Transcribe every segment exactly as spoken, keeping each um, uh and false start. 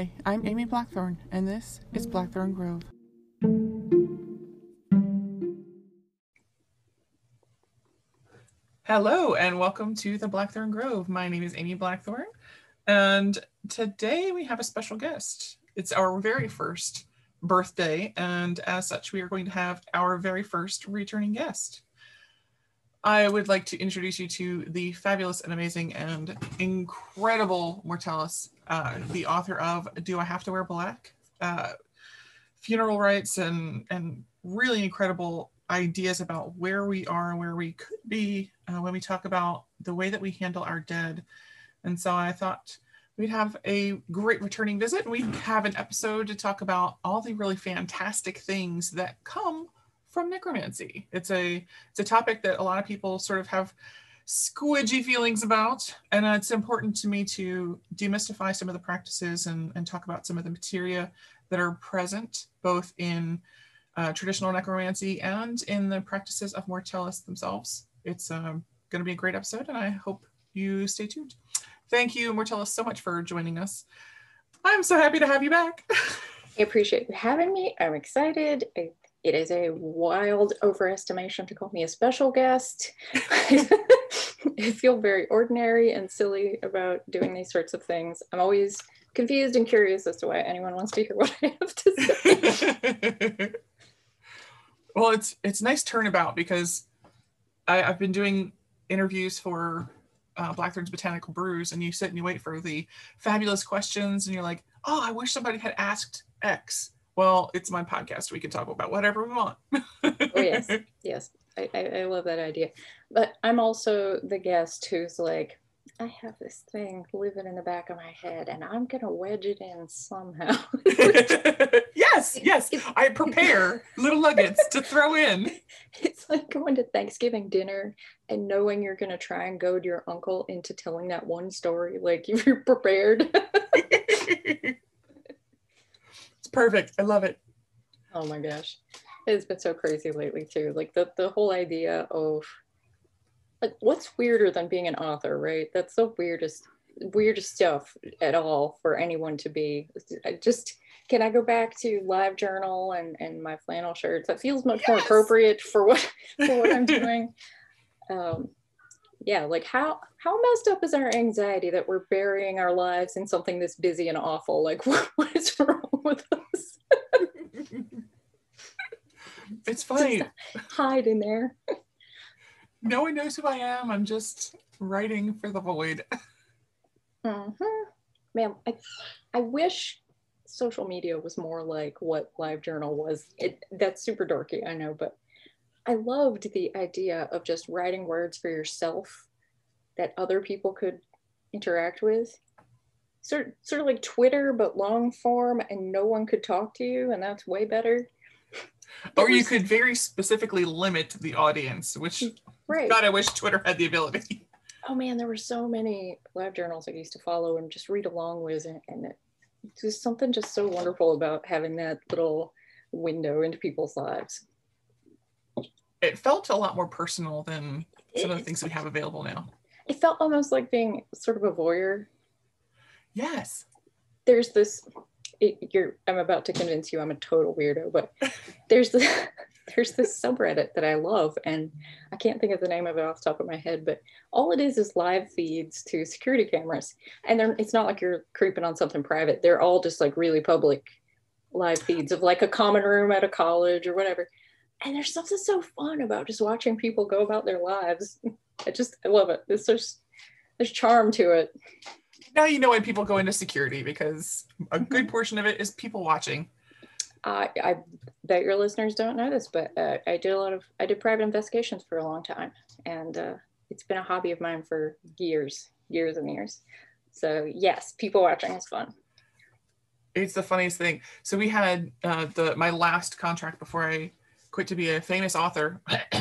Hi, I'm Amy Blackthorn, and this is Blackthorn Grove. Hello, and welcome to the Blackthorn Grove. My name is Amy Blackthorn, and today we have a special guest. It's our very first birthday, and as such, we are going to have our very first returning guest. I would like to introduce you to the fabulous and amazing and incredible Mortellus, uh, the author of Do I Have to Wear Black? Uh, funeral rites and, and really incredible ideas about where we are and where we could be uh, when we talk about the way that we handle our dead. And so I thought we'd have a great returning visit. We have an episode to talk about all the really fantastic things that come from necromancy. It's a it's a topic that a lot of people sort of have squidgy feelings about, and uh, it's important to me to demystify some of the practices and, and talk about some of the materia that are present both in uh, traditional necromancy and in the practices of Mortellus themselves. It's um, going to be a great episode, and I hope you stay tuned. Thank you, Mortellus, so much for joining us. I'm so happy to have you back. I appreciate you having me. I'm excited. I It is a wild overestimation to call me a special guest. I feel very ordinary and silly about doing these sorts of things. I'm always confused and curious as to why anyone wants to hear what I have to say. Well, it's it's nice turnabout because I, I've been doing interviews for uh, Blackthorn's Botanical Brews, and you sit and you wait for the fabulous questions, and you're like, oh, I wish somebody had asked X. Well, it's my podcast. We can talk about whatever we want. Oh, yes. Yes. I, I, I love that idea. But I'm also the guest who's like, I have this thing living in the back of my head, and I'm going to wedge it in somehow. Yes, yes. I prepare little nuggets to throw in. It's like going to Thanksgiving dinner and knowing you're going to try and goad your uncle into telling that one story. Like, you're prepared. Perfect. I love it. Oh my gosh. It's been so crazy lately too. Like the, the whole idea of like what's weirder than being an author, right? That's the weirdest weirdest stuff at all for anyone to be. I just can I go back to live journal and, and my flannel shirts? That feels much yes! more appropriate for what for what I'm doing. Um yeah, like how how messed up is our anxiety that we're burying our lives in something this busy and awful? Like what, what is wrong with us? It's funny. Just hide in there. No one knows who I am. I'm just writing for the void. Mm-hmm. Man, I I wish social media was more like what LiveJournal was. It that's super dorky, I know, but I loved the idea of just writing words for yourself that other people could interact with. Sort, sort of like Twitter, but long form, and no one could talk to you, and that's way better. Or you could very specifically limit the audience, which, right. God, I wish Twitter had the ability. Oh man, there were so many live journals I used to follow and just read along with, and, and it, there's something just so wonderful about having that little window into people's lives. It felt a lot more personal than some of the things we have available now. It felt almost like being sort of a voyeur. Yes. There's this, it, you're, I'm about to convince you I'm a total weirdo, but there's this, there's this subreddit that I love, and I can't think of the name of it off the top of my head, but all it is is live feeds to security cameras. And they're, it's not like you're creeping on something private. They're all just like really public live feeds of like a common room at a college or whatever. And there's something so fun about just watching people go about their lives. I just, I love it. There's, there's, there's charm to it. Now you know why people go into security, because a good portion of it is people watching. Uh, I bet your listeners don't know this, but uh, I did a lot of, I did private investigations for a long time. And uh, it's been a hobby of mine for years, years and years. So yes, people watching is fun. It's the funniest thing. So we had uh, the my last contract before I quit to be a famous author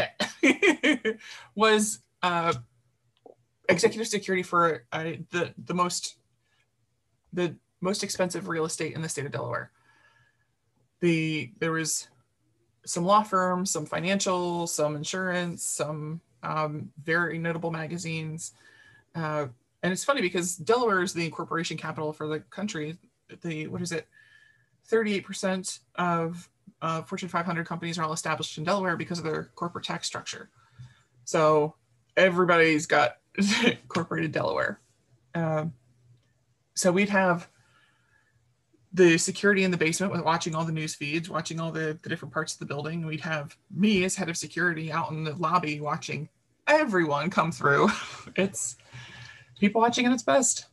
was uh, executive security for uh, the the most the most expensive real estate in the state of Delaware. The there was some law firms, some financial, some insurance, some um, very notable magazines, uh, and it's funny because Delaware is the incorporation capital for the country. the, what is it? thirty-eight percent of uh, Fortune five hundred companies are all established in Delaware because of their corporate tax structure. So everybody's got incorporated Delaware. Um, so we'd have the security in the basement with watching all the news feeds, watching all the, the different parts of the building. We'd have me as head of security out in the lobby watching everyone come through. It's people watching at its best.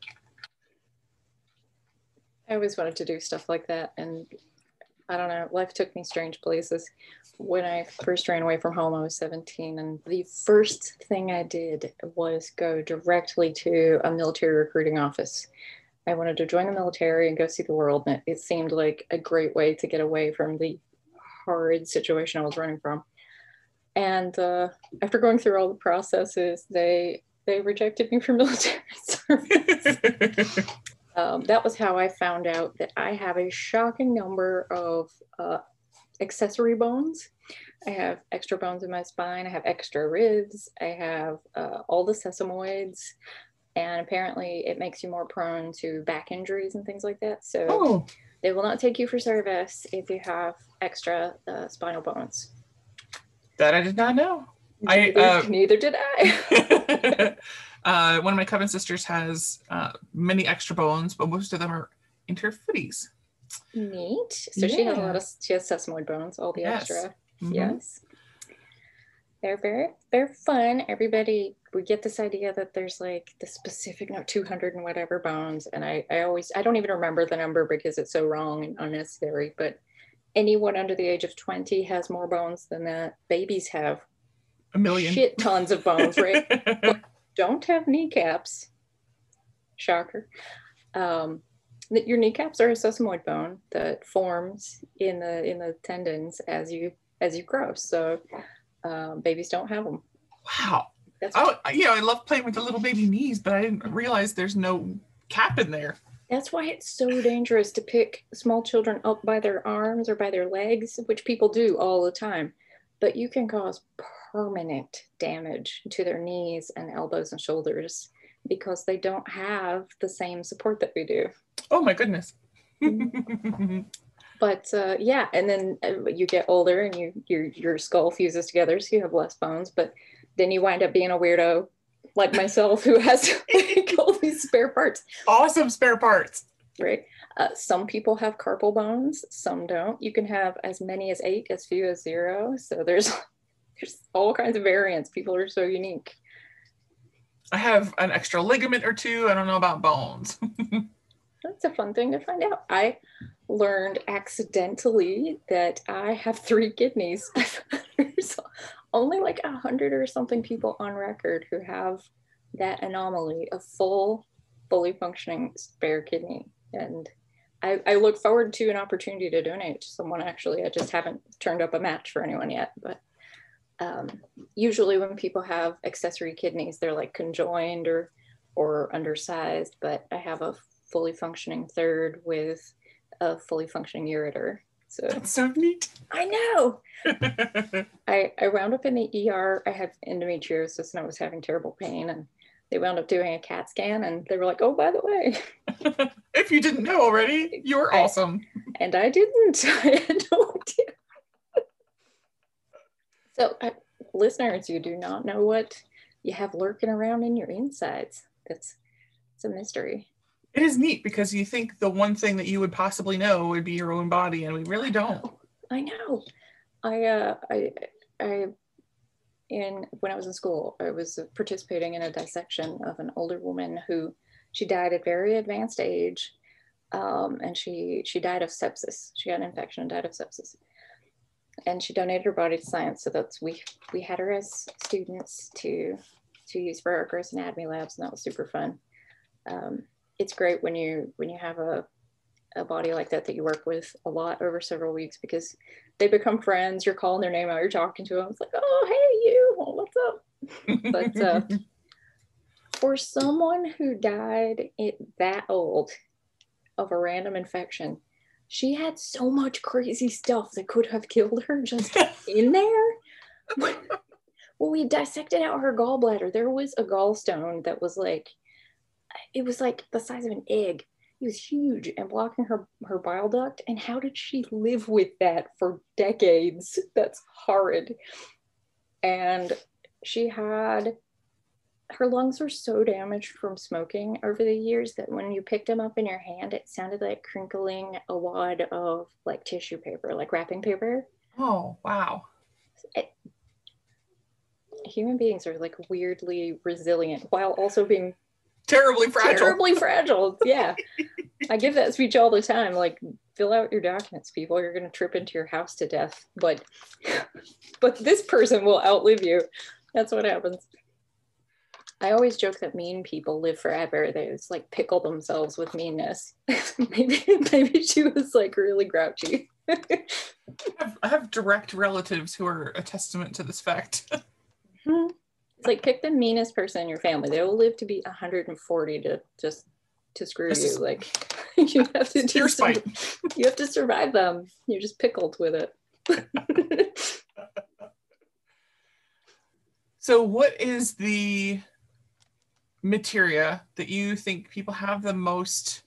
I always wanted to do stuff like that. And I don't know, life took me strange places. When I first ran away from home, I was seventeen. And the first thing I did was go directly to a military recruiting office. I wanted to join the military and go see the world. And it, it seemed like a great way to get away from the horrid situation I was running from. And uh, after going through all the processes, they they rejected me for military service. Um, that was how I found out that I have a shocking number of uh, accessory bones. I have extra bones in my spine. I have extra ribs. I have uh, all the sesamoids. And apparently it makes you more prone to back injuries and things like that. So Oh, they will not take you for service if you have extra uh, spinal bones. that I did not know. Neither, I, uh, neither did I. uh, one of my coven sisters has uh, many extra bones, but most of them are into her footies. Neat. So she has a Yeah. lot of, she has sesamoid bones, all the Yes. extra. Mhm. Yes. They're very, they're fun. Everybody, we get this idea that there's like the specific, no, two hundred and whatever bones. And I, I always, I don't even remember the number because it's so wrong and unnecessary, but anyone under the age of twenty has more bones than that. Babies have A million. shit tons of bones, right? But don't have kneecaps. Shocker. Um, that your kneecaps are a sesamoid bone that forms in the in the tendons as you as you grow. So um, babies don't have them. Wow. That's Oh, yeah, I love playing with the little baby knees, but I didn't realize there's no cap in there. that's why it's so dangerous to pick small children up by their arms or by their legs, which people do all the time. But you can cause permanent damage to their knees and elbows and shoulders because they don't have the same support that we do. Oh my goodness. But uh, yeah, and then uh, you get older and you your your skull fuses together, so you have less bones. But then you wind up being a weirdo like myself who has like, all these spare parts. Awesome spare parts. Right. Uh, some people have carpal bones, some don't. You can have as many as eight, as few as zero. So there's there's all kinds of variants. People are so unique. I have an extra ligament or two. I don't know about bones. That's a fun thing to find out. I learned accidentally that I have three kidneys. There's only like a hundred or something people on record who have that anomaly of full, fully functioning spare kidney. And I, I look forward to an opportunity to donate to someone. Actually, I just haven't turned up a match for anyone yet. But um, usually when people have accessory kidneys, they're like conjoined or or undersized. But I have a fully functioning third with a fully functioning ureter. So That's so neat. I know. I, I wound up in the E R. I had endometriosis and I was having terrible pain, and they wound up doing a CAT scan and they were like, oh, by the way. If you didn't know already, you're I, awesome. And I didn't. I had no idea. So uh, listeners, you do not know what you have lurking around in your insides. That's it's a mystery. It is neat because you think the one thing that you would possibly know would be your own body, and we really don't. I know. I, uh, I, I, in when I was in school, I was participating in a dissection of an older woman who she died at very advanced age, um, and she she died of sepsis. She got an infection and died of sepsis, and she donated her body to science. So that's we we had her as students to to use for our gross anatomy labs, and that was super fun. Um, it's great when you when you have a a body like that that you work with a lot over several weeks, because they become friends. You're calling their name out, you're talking to them. It's like, oh, hey, you, what's up? But uh, for someone who died at that old of a random infection, she had so much crazy stuff that could have killed her just in there. When we dissected out her gallbladder, there was a gallstone that was like, it was like the size of an egg. It was huge and blocking her, her bile duct. And how did she live with that for decades? That's horrid. And she had, her lungs were so damaged from smoking over the years that when you picked them up in your hand, it sounded like crinkling a wad of like tissue paper, like wrapping paper. Oh, wow. It, human beings are like weirdly resilient while also being terribly fragile. Terribly fragile. Yeah. I give that speech all the time. Like, fill out your documents, people. You're going to trip into your house to death. But, but this person will outlive you. That's what happens. I always joke that mean people live forever. They just like pickle themselves with meanness. maybe, maybe she was like really grouchy. I, have, I have direct relatives who are a testament to this fact. Mm-hmm. It's like, pick the meanest person in your family. They will live to be one hundred forty to just to screw this you. Is, like, you have to do some, you have to survive them. You're just pickled with it. So what is the materia that you think people have the most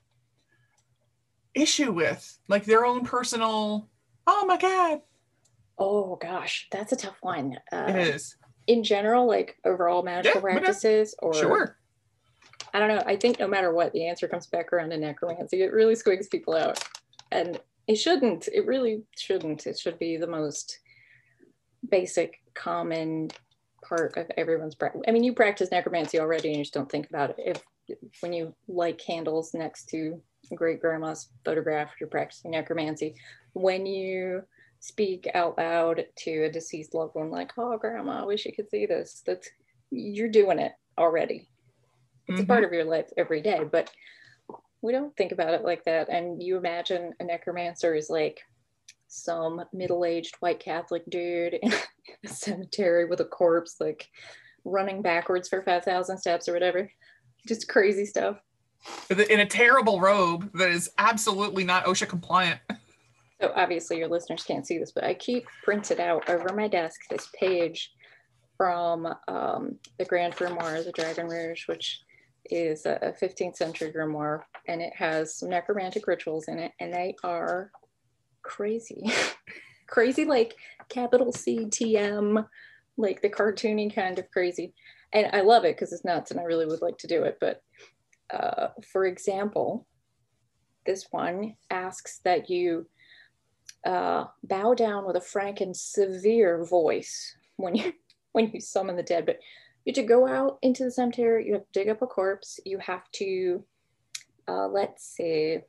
issue with? Like their own personal, oh my God. Oh gosh, that's a tough one. Uh, it is. In general, like overall magical yeah, practices, or sure. I don't know. I think no matter what, the answer comes back around to necromancy. It really squigs people out, and it shouldn't. It really shouldn't. It should be the most basic, common part of everyone's practice. I mean, you practice necromancy already, and you just don't think about it. If when you light candles next to great grandma's photograph, you're practicing necromancy. When you speak out loud to a deceased loved one, like, oh grandma, I wish you could see this, that's, you're doing it already. It's mm-hmm. a part of your life every day, but we don't think about it like that. And you imagine a necromancer is like some middle-aged white Catholic dude in a cemetery with a corpse, like running backwards for five thousand steps or whatever, just crazy stuff in a terrible robe that is absolutely not OSHA compliant. So obviously your listeners can't see this, but I keep printed out over my desk this page from um, the Grand Grimoire, the Dragon Rouge, which is a fifteenth century grimoire, and it has some necromantic rituals in it, and they are crazy. Crazy, like capital C T M, like the cartoony kind of crazy. And I love it because it's nuts, and I really would like to do it. But uh, for example, this one asks that you Uh, bow down with a frank and severe voice when you when you summon the dead. But you have to go out into the cemetery, you have to dig up a corpse, you have to uh, let's see,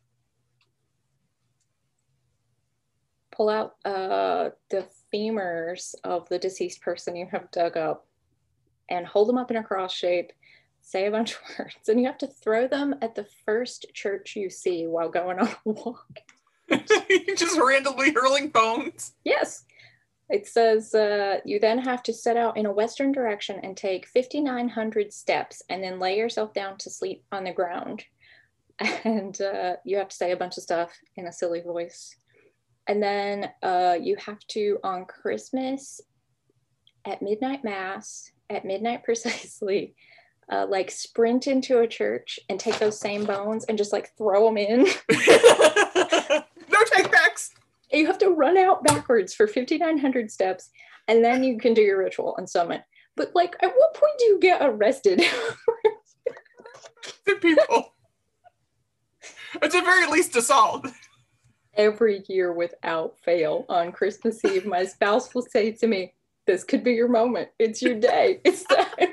pull out uh, the femurs of the deceased person you have dug up and hold them up in a cross shape, say a bunch of words, and you have to throw them at the first church you see while going on a walk. Just randomly hurling bones. Yes. It says uh, you then have to set out in a western direction and take fifty-nine hundred steps and then lay yourself down to sleep on the ground. And uh, you have to say a bunch of stuff in a silly voice. And then uh, you have to, on Christmas, at midnight mass, at midnight precisely, uh, like sprint into a church and take those same bones and just like throw them in. No take backs. You have to run out backwards for fifty-nine hundred steps, and then you can do your ritual and summon. But like, at what point do you get arrested? The people. At the very least, assault. Every year without fail, on Christmas Eve, my spouse will say to me, "This could be your moment. It's your day. It's time."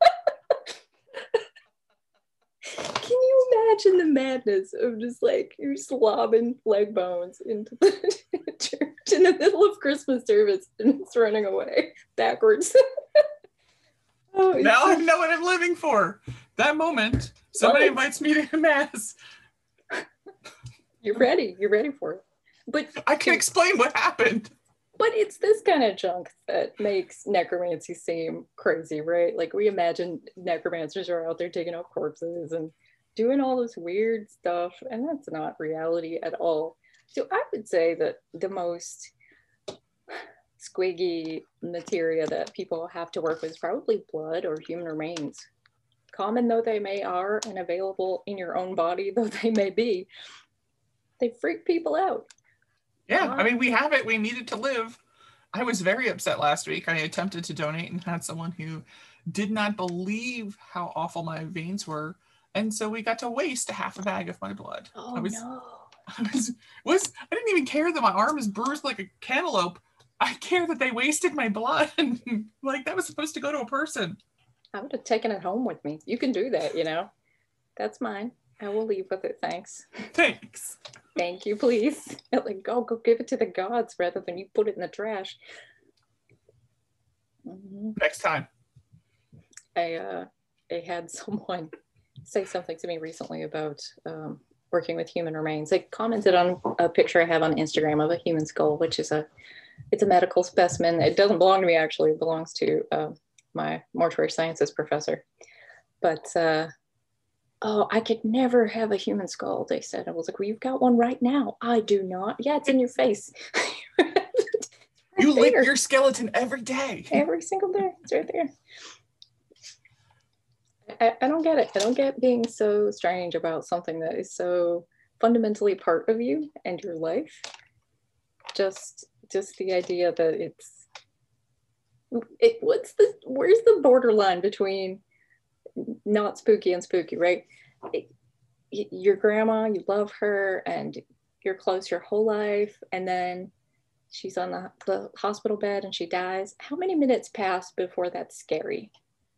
Can you imagine the madness of just like you're slobbing leg bones into the church in the middle of Christmas service and it's running away backwards? Oh, now I know what I'm living for. That moment, somebody right. invites me to mass. You're ready. You're ready for it. But I can explain what happened. But it's this kind of junk that makes necromancy seem crazy, right? Like we imagine necromancers are out there taking up corpses and doing all this weird stuff, and that's not reality at all. So I would say that the most squiggy materia that people have to work with is probably blood or human remains. common though they may are and available in your own body though they may be, they freak people out. Yeah, Wow. I mean, we have it. We need it to live. I was very upset last week. I attempted to donate and had someone who did not believe how awful my veins were. And so we got to waste a half a bag of my blood. Oh, I was, no. I was, was, I didn't even care that my arm is bruised like a cantaloupe. I care that they wasted my blood. Like, that was supposed to go to a person. I would have taken it home with me. You can do that, you know. That's mine. I will leave with it. Thanks. Thanks. Thank you, please. Like, go, go give it to the gods rather than you put it in the trash. Mm-hmm. Next time. I, uh, I had someone say something to me recently about um, working with human remains. They commented on a picture I have on Instagram of a human skull, which is a, it's a medical specimen. It doesn't belong to me, actually. It belongs to uh, my mortuary sciences professor. But, uh, oh, I could never have a human skull, they said. I was like, well, you've got one right now. I do not. Yeah, it's in your face. Right you lick there. your skeleton every day. Every single day. It's right there. I, I don't get it. I don't get being so strange about something that is so fundamentally part of you and your life. Just, just the idea that it's, it, what's the, where's the borderline between not spooky and spooky, right? It, your grandma, you love her and you're close your whole life, and then she's on the, the hospital bed and she dies. How many minutes pass before that's scary?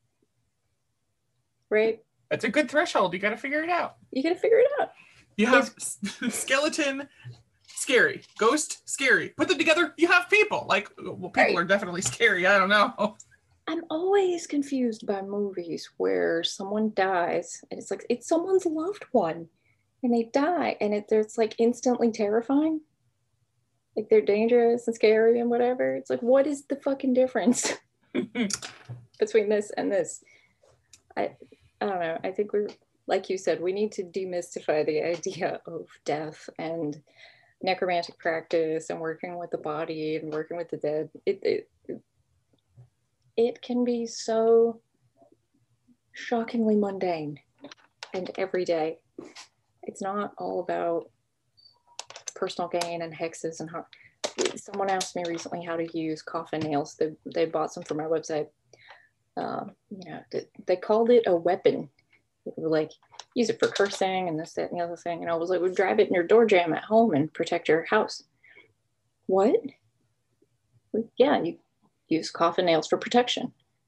Right? That's a good threshold. You got to figure it out. You got to figure it out. You have skeleton, scary. Ghost, scary. Put them together, you have people. Like, well, people Right. are definitely scary. I don't know. I'm always confused by movies where someone dies and it's like, it's someone's loved one and they die and it, it's like instantly terrifying. Like they're dangerous and scary and whatever. It's like, what is the fucking difference between this and this? I, I don't know. I think we're, like you said, we need to demystify the idea of death and necromantic practice and working with the body and working with the dead. It, it, it can be so shockingly mundane and everyday. It's not all about personal gain and hexes and how. Someone asked me recently how to use coffin nails. They, they bought some from my website. Um, you know, they, they called it a weapon. They were like, use it for cursing and this, that, and the other thing. And I was like, well, drive it in your door jamb at home and protect your house. What? Well, yeah, you use coffin nails for protection.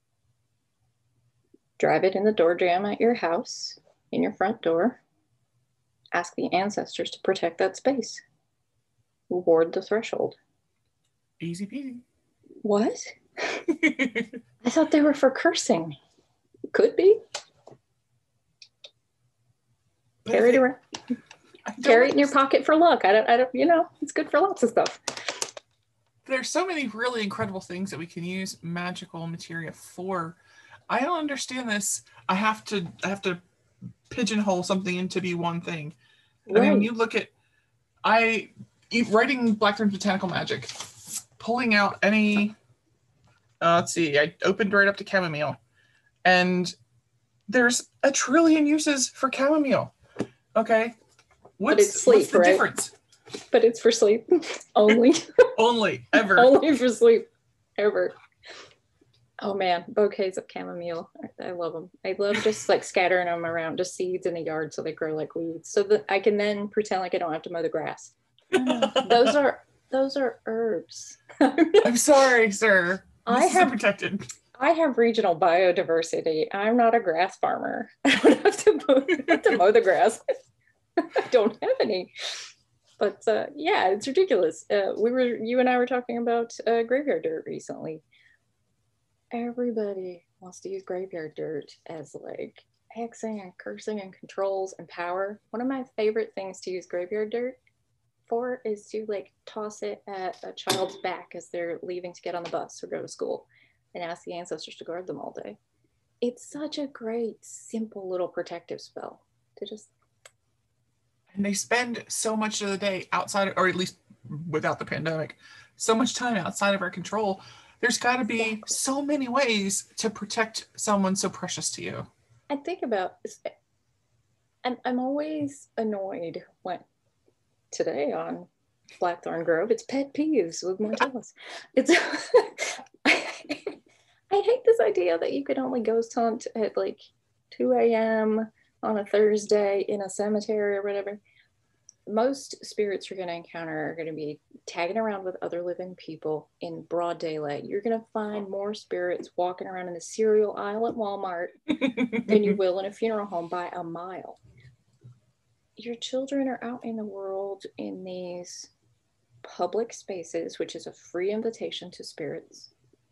Drive it in the door jamb at your house, in your front door. Ask the ancestors to protect that space. Ward the threshold. Easy peasy. What? I thought they were for cursing. Could be. Carry it around. Carry it in your pocket for luck. I don't, I don't, you know, it's good for lots of stuff. There's so many really incredible things that we can use magical materia for. I don't understand this. I have to, I have to pigeonhole something into be one thing. Right. I mean, when you look at, I, writing Blackthorn's Botanical Magic, pulling out any, uh, let's see, I opened right up to chamomile, and there's a trillion uses for chamomile. Okay, what's, but it's sleep, what's the right? difference? But it's for sleep only. Only, ever. Only for sleep, ever. Oh man, bouquets of chamomile. I love them. I love just like scattering them around, just seeds in the yard so they grow like weeds, so that I can then pretend like I don't have to mow the grass. Those are those are herbs. I'm sorry, sir. This I is have protected. I have regional biodiversity. I'm not a grass farmer. I don't have to mow, have to mow the grass. I don't have any. But uh, yeah, it's ridiculous. Uh, we were, you and I were talking about uh, graveyard dirt recently. Everybody wants to use graveyard dirt as like hexing and cursing and controls and power. One of my favorite things to use graveyard dirt for is to like toss it at a child's back as they're leaving to get on the bus or go to school and ask the ancestors to guard them all day. It's such a great, simple little protective spell to just. And they spend so much of the day outside, or at least without the pandemic, so much time outside of our control. There's got to be Exactly. so many ways to protect someone so precious to you. I think about, I'm, I'm always annoyed when today on Blackthorn Grove, it's pet peeves with Martellus. It's, I hate this idea that you could only ghost hunt at like two a.m. on a Thursday in a cemetery or whatever. Most spirits you're going to encounter are going to be tagging around with other living people in broad daylight. You're going to find more spirits walking around in the cereal aisle at Walmart than you will in a funeral home by a mile. Your children are out in the world in these public spaces, which is a free invitation to spirits,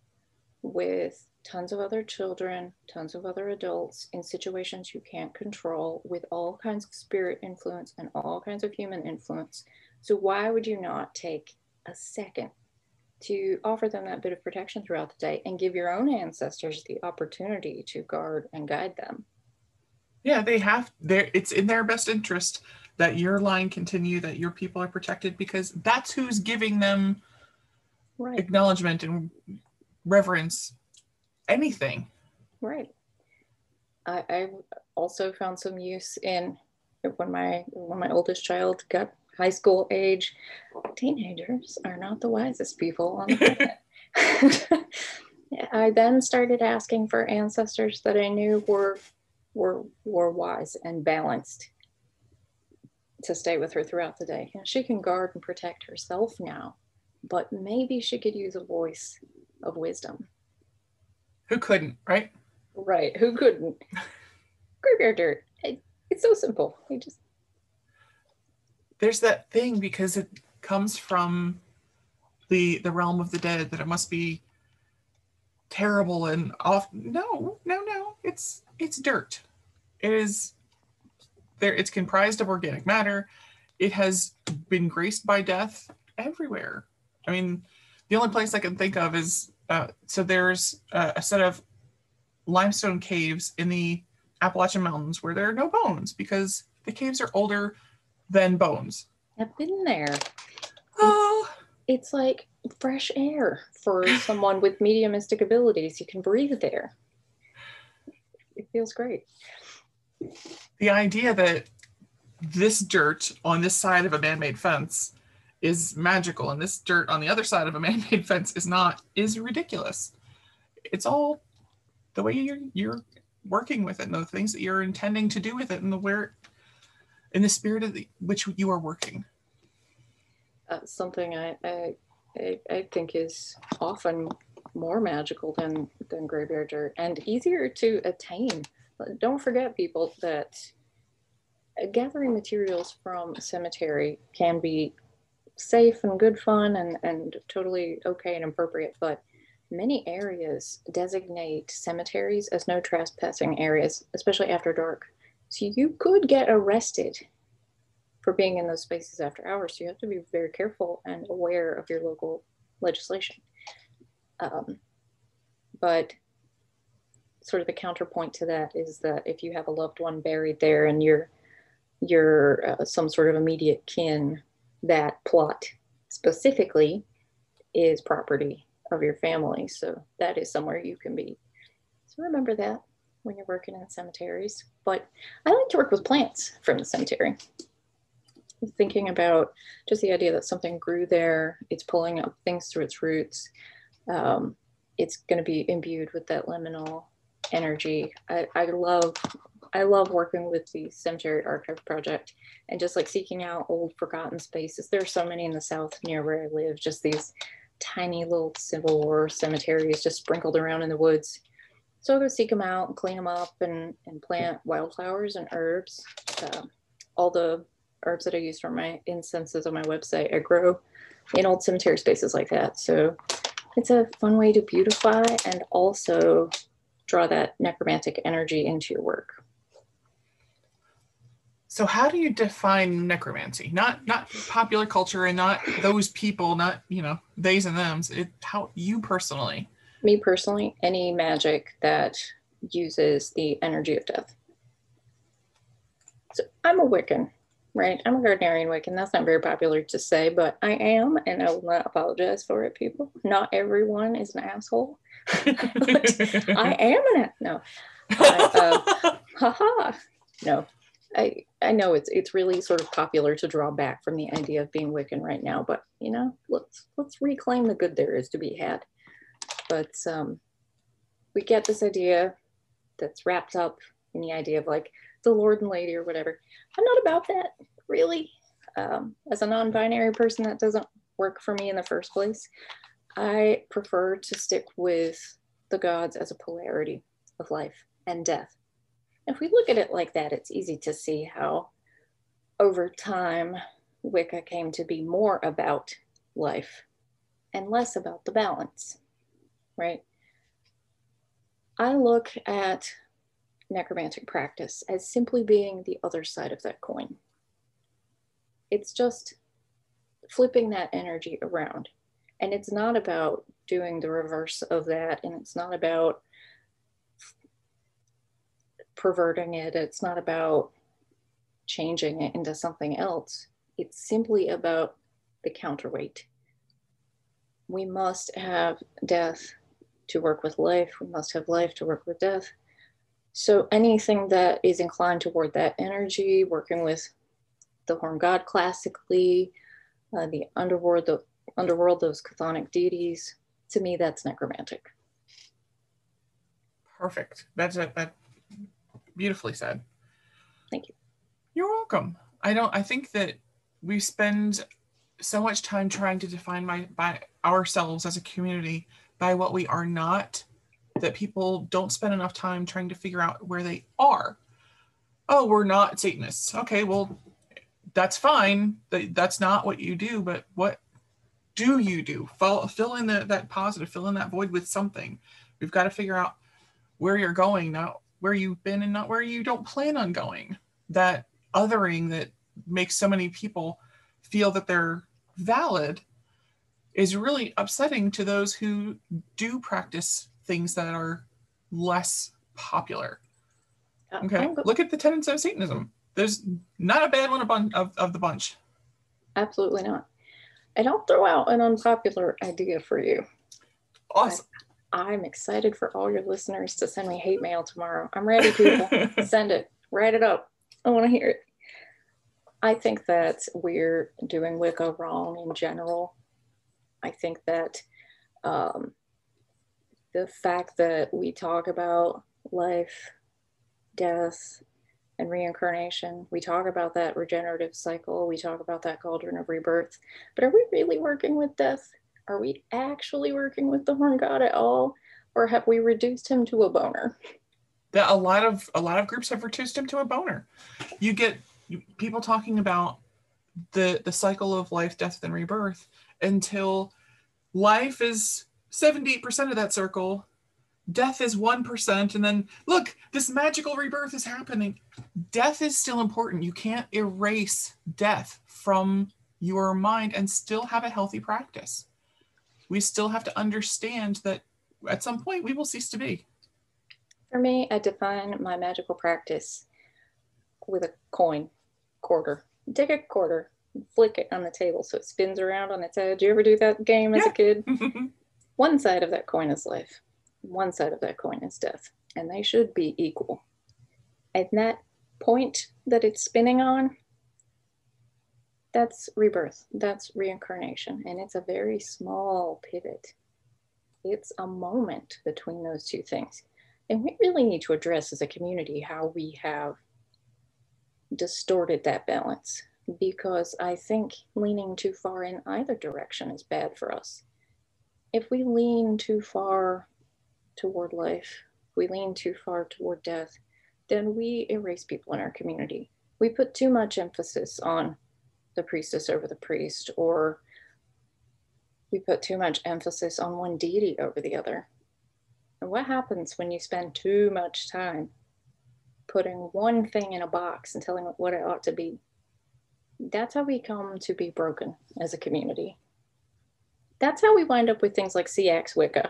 with tons of other children, tons of other adults in situations you can't control, with all kinds of spirit influence and all kinds of human influence. So why would you not take a second to offer them that bit of protection throughout the day and give your own ancestors the opportunity to guard and guide them? Yeah, they have their, it's in their best interest that your line continue, that your people are protected, because that's who's giving them right. acknowledgement and reverence. Anything. Right. I, I also found some use in when my when my oldest child got high school age. Teenagers are not the wisest people on the planet. I then started asking for ancestors that I knew were were were wise and balanced to stay with her throughout the day. You know, she can guard and protect herself now, but maybe she could use a voice of wisdom. Who couldn't, right? Right. Who couldn't? Graveyard dirt. It, it's so simple. You just. There's that thing, because it comes from the the realm of the dead, that it must be terrible and off. No, no, no. It's it's dirt. It is there. It's comprised of organic matter. It has been graced by death everywhere. I mean, the only place I can think of is. Uh, so there's uh, a set of limestone caves in the Appalachian Mountains where there are no bones, because the caves are older than bones. I've been there. Oh. It's, it's like fresh air for someone with mediumistic abilities. You can breathe there. It feels great. The idea that this dirt on this side of a man-made fence is magical and this dirt on the other side of a man-made fence is not, is ridiculous. It's all the way you're you're working with it and the things that you're intending to do with it and the where in the spirit of the, which you are working. Uh, something I, I I I think is often more magical than than graveyard dirt and easier to attain. Don't forget, people, that gathering materials from a cemetery can be safe and good fun and, and totally okay and appropriate, but many areas designate cemeteries as no trespassing areas, especially after dark. So you could get arrested for being in those spaces after hours. So you have to be very careful and aware of your local legislation. Um, but sort of the counterpoint to that is that if you have a loved one buried there and you're, you're uh, some sort of immediate kin, that plot specifically is property of your family. So that is somewhere you can be. So remember that when you're working in cemeteries. But I like to work with plants from the cemetery. Thinking about just the idea that something grew there, it's pulling up things through its roots. Um, it's going to be imbued with that liminal energy. I, I love I love working with the Cemetery Archive Project and just like seeking out old forgotten spaces. There are so many in the South near where I live, just these tiny little Civil War cemeteries just sprinkled around in the woods. So I'll go seek them out and clean them up and, and plant wildflowers and herbs. Uh, all the herbs that I use for my incenses on my website, I grow in old cemetery spaces like that. So it's a fun way to beautify and also draw that necromantic energy into your work. So how do you define necromancy? Not not popular culture and not those people, not, you know, theys and thems. It, how you personally? Me personally, any magic that uses the energy of death. So I'm a Wiccan, right? I'm a Gardnerian Wiccan. That's not very popular to say, but I am, and I will not apologize for it, people. Not everyone is an asshole. But I am an no. I, uh, haha. No, I I know it's it's really sort of popular to draw back from the idea of being Wiccan right now, but you know, let's let's reclaim the good there is to be had. But um, we get this idea that's wrapped up in the idea of like the Lord and Lady or whatever. I'm not about that, really. Um, as a non-binary person, that doesn't work for me in the first place. I prefer to stick with the gods as a polarity of life and death. If we look at it like that, it's easy to see how over time Wicca came to be more about life and less about the balance, right? I look at necromantic practice as simply being the other side of that coin. It's just flipping that energy around. And it's not about doing the reverse of that. And it's not about perverting it. It's not about changing it into something else. It's simply about the counterweight. We must have death to work with life. We must have life to work with death. So anything that is inclined toward that energy, working with the Horn God classically, uh, the underworld, the underworld, those chthonic deities, to me, that's necromantic. Perfect. That's a, that beautifully said. Thank you. You're welcome. I don't. I think that we spend so much time trying to define my by ourselves as a community by what we are not, that people don't spend enough time trying to figure out where they are. Oh, we're not Satanists. Okay, well, that's fine. That's not what you do, but what do you do? Fill, fill in the, that positive, fill in that void with something. We've got to figure out where you're going, not where you've been and not where you don't plan on going. That othering that makes so many people feel that they're valid is really upsetting to those who do practice things that are less popular. Okay, look at the tenets of Satanism. There's not a bad one of, of the bunch. Absolutely not. And I'll throw out an unpopular idea for you. Awesome. I, I'm excited for all your listeners to send me hate mail tomorrow. I'm ready, people. Send it. Write it up. I want to hear it. I think that we're doing Wicca wrong in general. I think that um, the fact that we talk about life, death, and reincarnation, we talk about that regenerative cycle, we talk about that cauldron of rebirth, but are we really working with death? Are we actually working with the Horn God at all? Or have we reduced him to a boner? That a lot of a lot of groups have reduced him to a boner. You get people talking about the the cycle of life, death, and rebirth until life is seventy-eight percent of that circle, death is one percent, and then look, this magical rebirth is happening. Death is still important. You can't erase death from your mind and still have a healthy practice. We still have to understand that at some point we will cease to be. For me, I define my magical practice with a coin, quarter. Take a quarter, flick it on the table so it spins around on its edge. You ever do that game as yeah. a kid? One side of that coin is life. One side of that coin is death. And they should be equal. And that point that it's spinning on, that's rebirth. That's reincarnation. And it's a very small pivot. It's a moment between those two things. And we really need to address as a community how we have distorted that balance, because I think leaning too far in either direction is bad for us. If we lean too far toward life, if we lean too far toward death, then we erase people in our community. We put too much emphasis on the priestess over the priest, or we put too much emphasis on one deity over the other. And what happens when you spend too much time putting one thing in a box and telling it what it ought to be? That's how we come to be broken as a community. That's how we wind up with things like C X Wicca.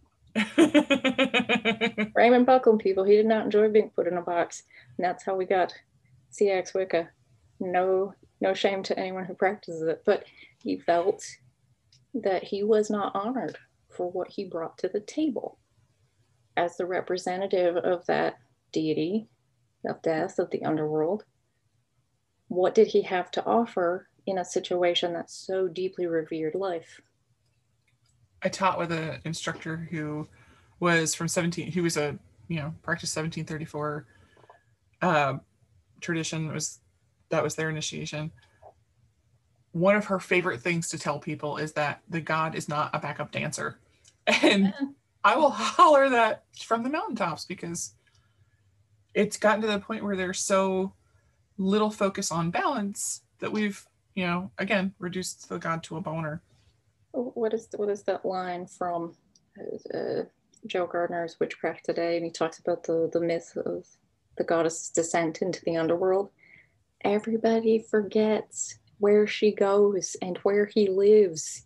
Raymond Buckland, people, he did not enjoy being put in a box. And that's how we got C X Wicca. No, no shame to anyone who practices it, but he felt that he was not honored for what he brought to the table as the representative of that deity of death, of the underworld, what did he have to offer in a situation that so deeply revered life? I taught with an instructor who was from seventeen, who was a, you know, practiced seventeen thirty-four uh, tradition, was that was their initiation. One of her favorite things to tell people is that the god is not a backup dancer. And I will holler that from the mountaintops, because it's gotten to the point where there's so little focus on balance that we've, you know, again, reduced the god to a boner. What is what is that line from uh, Joe Gardner's Witchcraft Today? And he talks about the, the myth of the goddess' descent into the underworld. Everybody forgets where she goes and where he lives.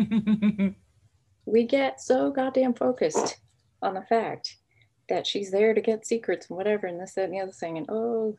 We get so goddamn focused on the fact that she's there to get secrets and whatever, and this, that, and the other thing. And oh,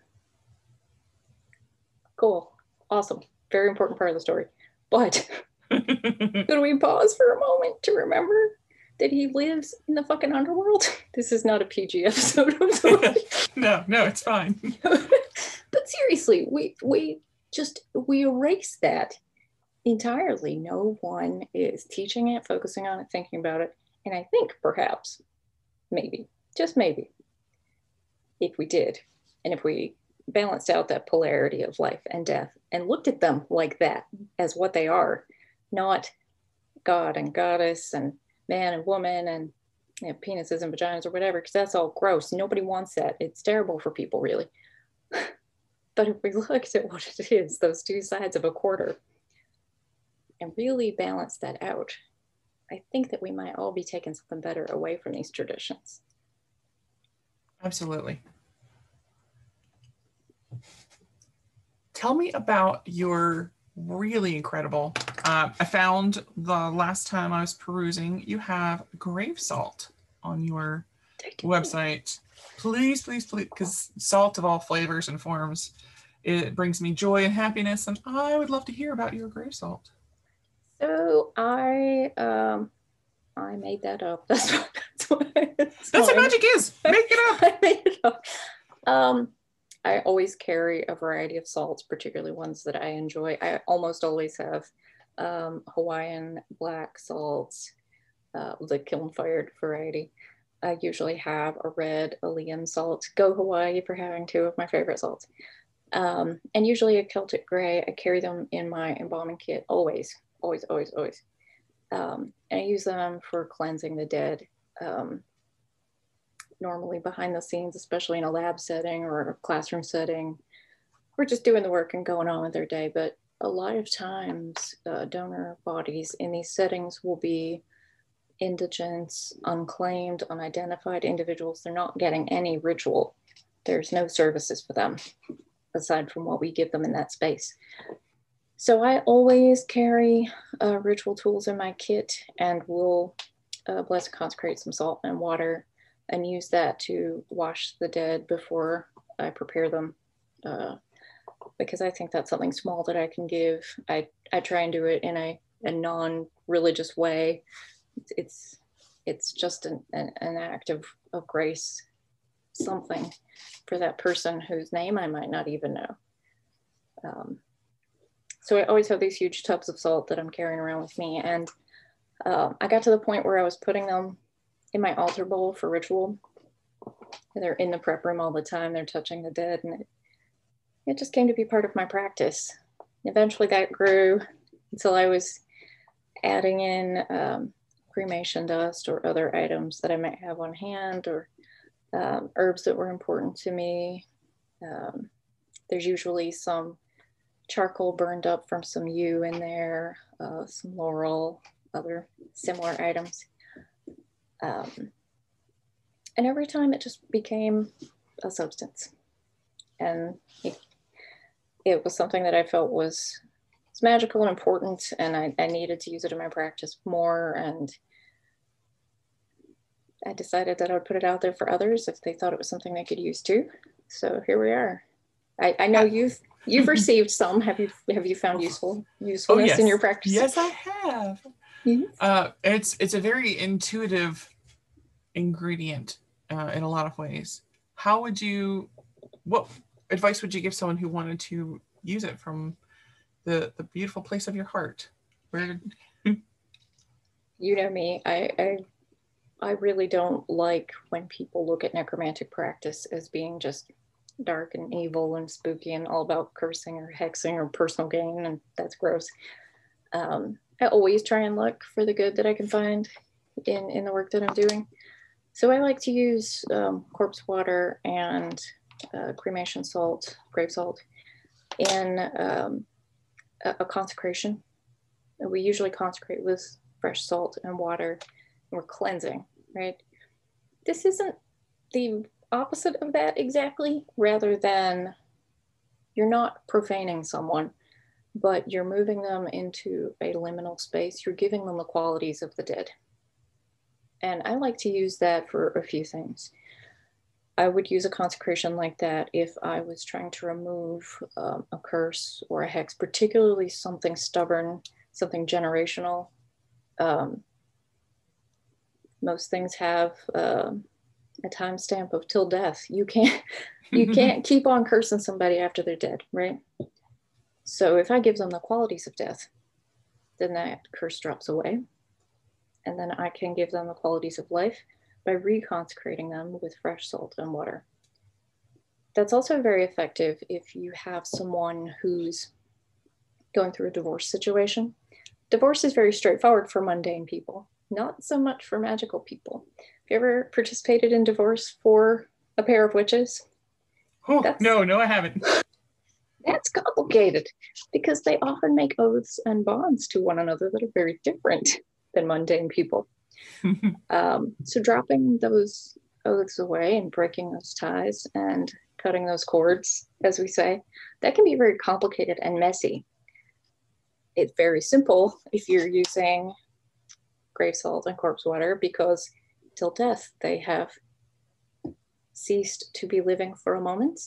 cool, awesome, very important part of the story. But could we pause for a moment to remember that he lives in the fucking underworld? This is not a P G episode. I'm sorry. no, no, it's fine. But seriously, we we just we erase that entirely. No one is teaching it, focusing on it, thinking about it. And I think perhaps, maybe, just maybe, if we did, and if we balanced out that polarity of life and death and looked at them like that, as what they are, not God and goddess and man and woman and, you know, penises and vaginas or whatever, because that's all gross. Nobody wants that. It's terrible for people, really. But if we looked at what it is, those two sides of a quarter, and really balance that out, I think that we might all be taking something better away from these traditions. Absolutely. Tell me about your really incredible, uh, I found the last time I was perusing, you have grave salt on your website. Please, please, please, because salt of all flavors and forms, it brings me joy and happiness, and I would love to hear about your grave salt. So I um I made that up. That's what that's what, that's that's what magic is. Make it up. I made it up. Um I always carry a variety of salts, particularly ones that I enjoy. I almost always have um, Hawaiian black salts, uh, the kiln-fired variety. I usually have a red Alean salt. Go Hawaii for having two of my favorite salts. Um, and usually a Celtic gray. I carry them in my embalming kit, always, always, always, always. Um, and I use them for cleansing the dead. Um, normally behind the scenes, especially in a lab setting or a classroom setting, we're just doing the work and going on with their day. But a lot of times uh, donor bodies in these settings will be indigents, unclaimed, unidentified individuals. They're not getting any ritual. There's no services for them aside from what we give them in that space. So I always carry uh, ritual tools in my kit, and will uh, bless and consecrate some salt and water and use that to wash the dead before I prepare them, uh, because I think that's something small that I can give. I, I try and do it in a, a non-religious way. It's it's just an, an, an act of, of grace, something for that person whose name I might not even know. Um, so I always have these huge tubs of salt that I'm carrying around with me. And uh, I got to the point where I was putting them in my altar bowl for ritual. And they're in the prep room all the time. They're touching the dead. And it, it just came to be part of my practice. Eventually that grew until I was adding in um, cremation dust or other items that I might have on hand, or um, herbs that were important to me. Um, there's usually some charcoal burned up from some yew in there, uh, some laurel, other similar items. Um, and every time it just became a substance. And it, it was something that I felt was, was magical and important, and I, I needed to use it in my practice more. And I decided that I would put it out there for others if they thought it was something they could use too. So here we are. I, I know you've you've received some. Have you have you found useful usefulness oh, yes. in your practice? Yes, I have. Mm-hmm. Uh, it's it's a very intuitive ingredient uh, in a lot of ways. how would you, what advice would you give someone who wanted to use it from the the beautiful place of your heart? Where You know me, I, I I really don't like when people look at necromantic practice as being just dark and evil and spooky and all about cursing or hexing or personal gain, and that's gross. Um, I always try and look for the good that I can find in, in the work that I'm doing. So I like to use um, corpse water and uh, cremation salt, grave salt, in um, a, a consecration. We usually consecrate with fresh salt and water, and we're cleansing, right? This isn't the opposite of that exactly, rather than you're not profaning someone, but you're moving them into a liminal space. You're giving them the qualities of the dead. And I like to use that for a few things. I would use a consecration like that if I was trying to remove um, a curse or a hex, particularly something stubborn, something generational. Um, most things have uh, a timestamp of till death. You can't, you can't keep on cursing somebody after they're dead, right? So if I give them the qualities of death, then that curse drops away. And then I can give them the qualities of life by reconsecrating them with fresh salt and water. That's also very effective if you have someone who's going through a divorce situation. Divorce is very straightforward for mundane people, not so much for magical people. Have you ever participated in divorce for a pair of witches? Oh, no, no, I haven't. That's complicated because they often make oaths and bonds to one another that are very different than mundane people. um, so dropping those oaths away and breaking those ties and cutting those cords, as we say, that can be very complicated and messy. It's very simple if you're using grave salt and corpse water, because till death they have ceased to be living for a moment.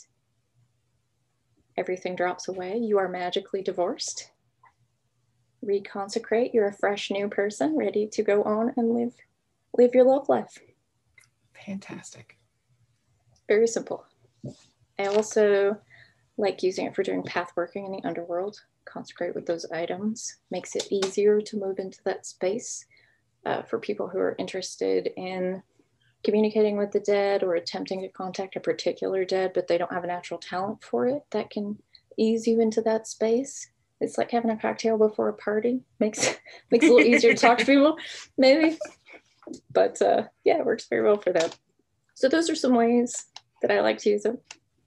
Everything drops away. You are magically divorced. Reconsecrate. You're a fresh new person ready to go on and live live your love life. Fantastic. Very simple. I also like using it for doing path working in the underworld. Consecrate with those items. Makes it easier to move into that space uh, for people who are interested in communicating with the dead or attempting to contact a particular dead, but they don't have a natural talent for it. That can ease you into that space. It's like having a cocktail before a party. Makes makes it a little easier to talk to people, maybe. But uh, yeah, it works very well for that. So those are some ways that I like to use it.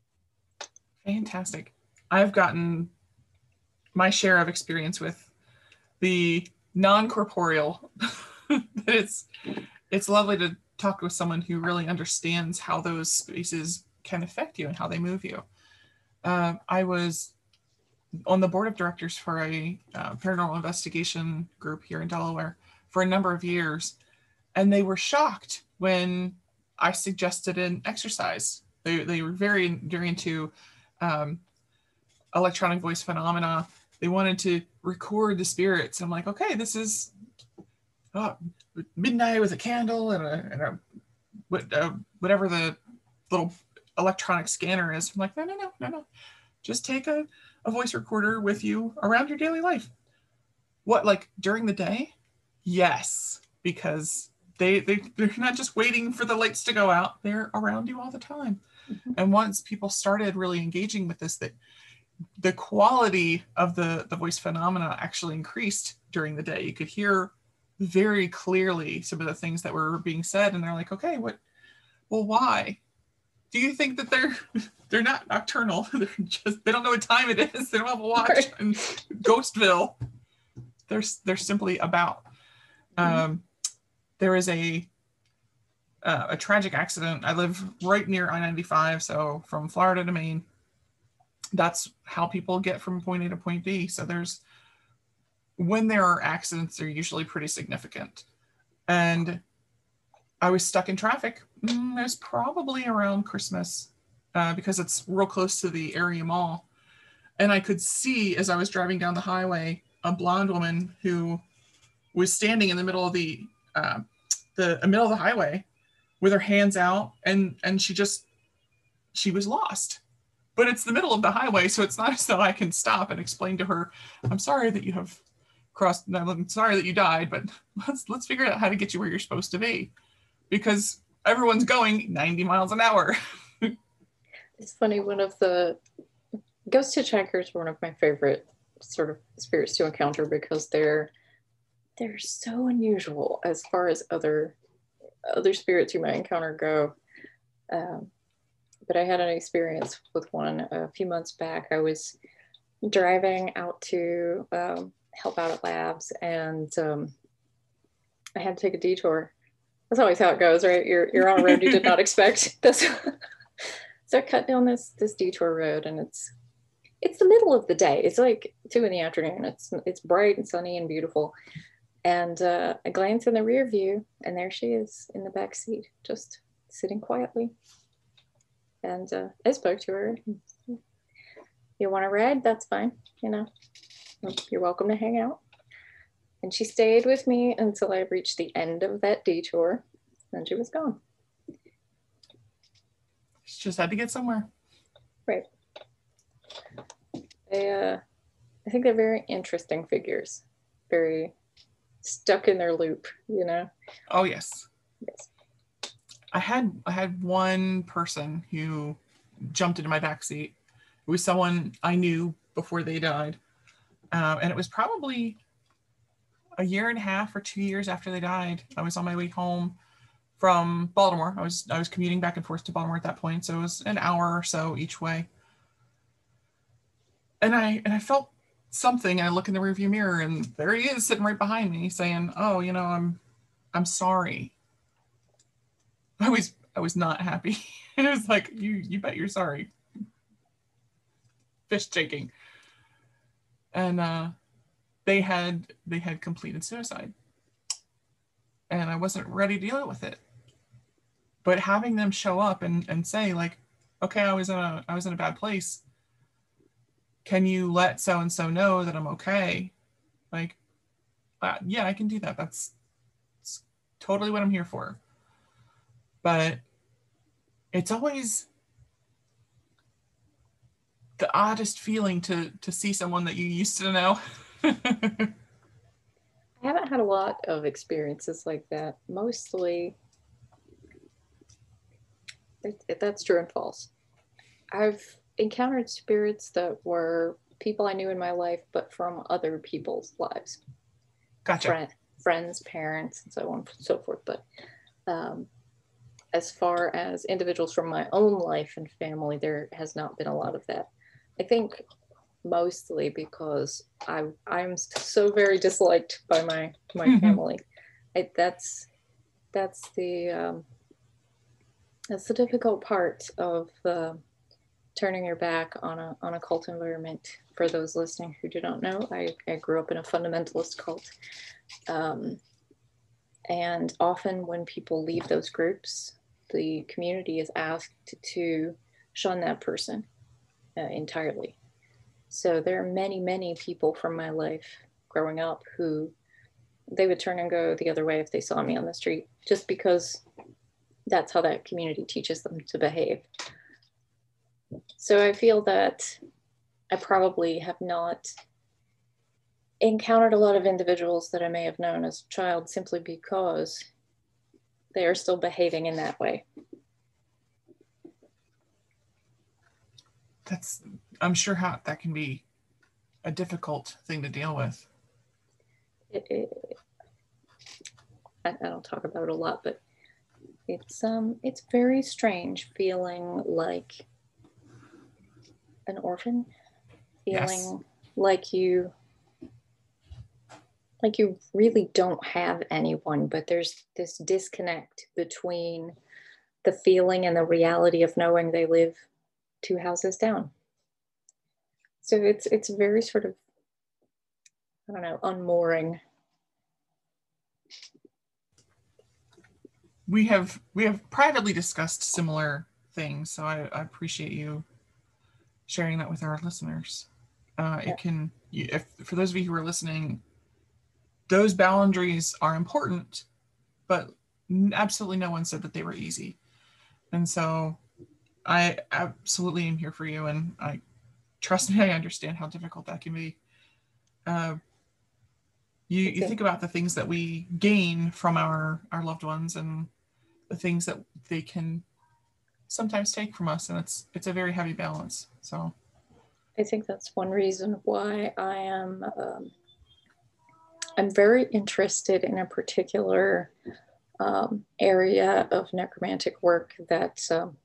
Fantastic. I've gotten my share of experience with the non-corporeal. it's it's lovely to talk with someone who really understands how those spaces can affect you and how they move you. Uh, I was on the board of directors for a uh, paranormal investigation group here in Delaware for a number of years, and they were shocked when I suggested an exercise. They, they were very, very into um, electronic voice phenomena. They wanted to record the spirits. I'm like, okay, this is oh, midnight with a candle and a, and a what, uh, whatever the little electronic scanner is. I'm like, no, no, no, no, no. Just take a, a voice recorder with you around your daily life. What, like during the day? Yes, because they, they, they're not just waiting for the lights to go out. They're around you all the time. Mm-hmm. And once people started really engaging with this, that the quality of the, the voice phenomena actually increased during the day. You could hear very clearly some of the things that were being said, and they're like, okay, what, well, why? Do you think that they're they're not nocturnal? They're just, they don't know what time it is. They don't have a watch in Ghostville. They're they're simply about. Um, there is a uh, a tragic accident. I live right near I ninety-five, so from Florida to Maine. That's how people get from point A to point B. So there's, when there are accidents, they're usually pretty significant. And I was stuck in traffic. Mm, it was probably around Christmas uh, because it's real close to the area mall. And I could see as I was driving down the highway, a blonde woman who was standing in the middle of the uh, the middle of the highway with her hands out, and and she just she was lost. But it's the middle of the highway, so it's not as though I can stop and explain to her, I'm sorry that you have crossed, I'm sorry that you died, but let's let's figure out how to get you where you're supposed to be. Because everyone's going ninety miles an hour. It's funny, one of the ghost hitchhikers are one of my favorite sort of spirits to encounter because they're they're so unusual as far as other other spirits you might encounter go. Um, but I had an experience with one a few months back. I was driving out to um, help out at labs, and um, I had to take a detour. That's always how it goes, right? You're you're on a road you did not expect. That's so I cut down this this detour road, and it's it's the middle of the day. It's like two in the afternoon. It's it's bright and sunny and beautiful. And uh, I glance in the rear view, and there she is in the back seat, just sitting quietly. And uh, I spoke to her. You want to ride? That's fine. You know, you're welcome to hang out. And she stayed with me until I reached the end of that detour. Then she was gone. She just had to get somewhere. Right. They, uh, I think they're very interesting figures. Very stuck in their loop, you know? Oh, yes. Yes. I had I had one person who jumped into my backseat. It was someone I knew before they died. Um, and it was probably a year and a half or two years after they died. I was on my way home from Baltimore. I was I was commuting back and forth to Baltimore at that point. So it was an hour or so each way. And I and I felt something. I look in the rearview mirror, and there he is sitting right behind me saying, oh, you know, I'm I'm sorry. I was I was not happy. It was like, you you bet you're sorry. Fist shaking. And uh, they had they had completed suicide. And I wasn't ready to deal with it. But having them show up and, and say, like, okay, I was in a I was in a bad place. Can you let so and so know that I'm okay? Like, uh, yeah, I can do that. That's, that's totally what I'm here for. But it's always the oddest feeling to to see someone that you used to know. I haven't had a lot of experiences like that. Mostly, it, it, that's true and false. I've encountered spirits that were people I knew in my life, but from other people's lives. Gotcha. Friend, friends, parents, and so on and so forth. But um, as far as individuals from my own life and family, there has not been a lot of that. I think mostly because I I'm so very disliked by my my mm-hmm. family. I, that's that's the um, that's the difficult part of uh, turning your back on a on a cult environment. For those listening who do not know, I, I grew up in a fundamentalist cult, um, and often when people leave those groups, the community is asked to shun that person uh, entirely. So there are many, many people from my life growing up who they would turn and go the other way if they saw me on the street, just because that's how that community teaches them to behave. So I feel that I probably have not encountered a lot of individuals that I may have known as a child simply because they are still behaving in that way. That's, I'm sure how that can be a difficult thing to deal with. It, it, I, I don't talk about it a lot, but it's um it's very strange feeling like an orphan, feeling yes. like you like you really don't have anyone, but there's this disconnect between the feeling and the reality of knowing they live two houses down. So it's it's very sort of, I don't know, unmooring. We have we have privately discussed similar things, so I, I appreciate you sharing that with our listeners. Uh, it can, if for those of you who are listening, those boundaries are important, but absolutely no one said that they were easy. And so I absolutely am here for you, and I trust me, I understand how difficult that can be. Uh, you you think about the things that we gain from our our loved ones, and the things that they can sometimes take from us, and it's it's a very heavy balance. So I think that's one reason why I am um, I'm very interested in a particular um, area of necromantic work that um,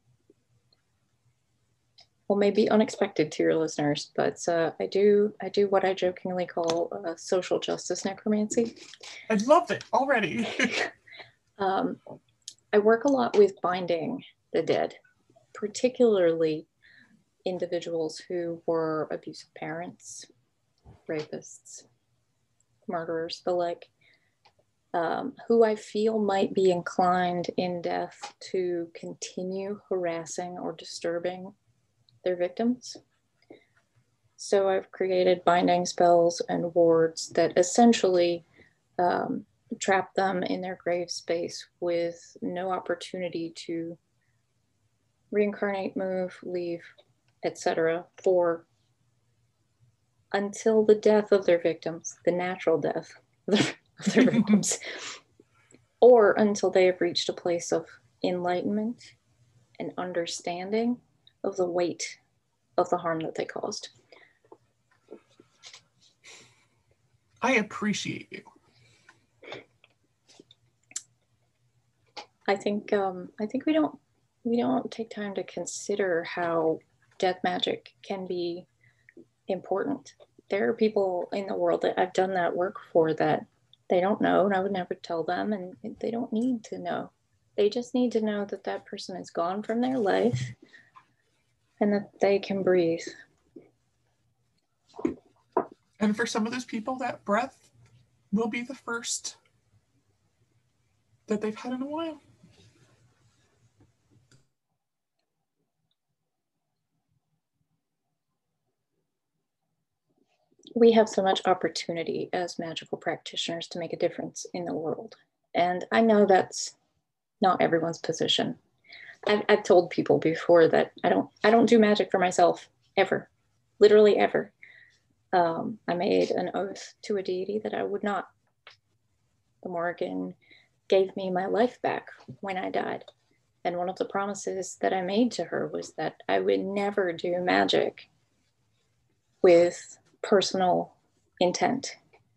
well, may be unexpected to your listeners, but uh, I do I do what I jokingly call uh, social justice necromancy. I loved it already. um, I work a lot with binding the dead, particularly individuals who were abusive parents, rapists, murderers, the like, um, who I feel might be inclined in death to continue harassing or disturbing their victims. So I've created binding spells and wards that essentially um, trap them in their grave space with no opportunity to reincarnate, move, leave, et cetera, for until the death of their victims, the natural death of their victims, or until they have reached a place of enlightenment and understanding of the weight of the harm that they caused. I appreciate you. I think um, I think we don't we don't take time to consider how death magic can be important. There are people in the world that I've done that work for that they don't know, and I would never tell them, and they don't need to know. They just need to know that that person is gone from their life and that they can breathe. And for some of those people, that breath will be the first that they've had in a while. We have so much opportunity as magical practitioners to make a difference in the world. And I know that's not everyone's position. I've, I've told people before that I don't, I don't do magic for myself ever, literally ever. Um, I made an oath to a deity that I would not. The Morrigan gave me my life back when I died. And one of the promises that I made to her was that I would never do magic with personal intent.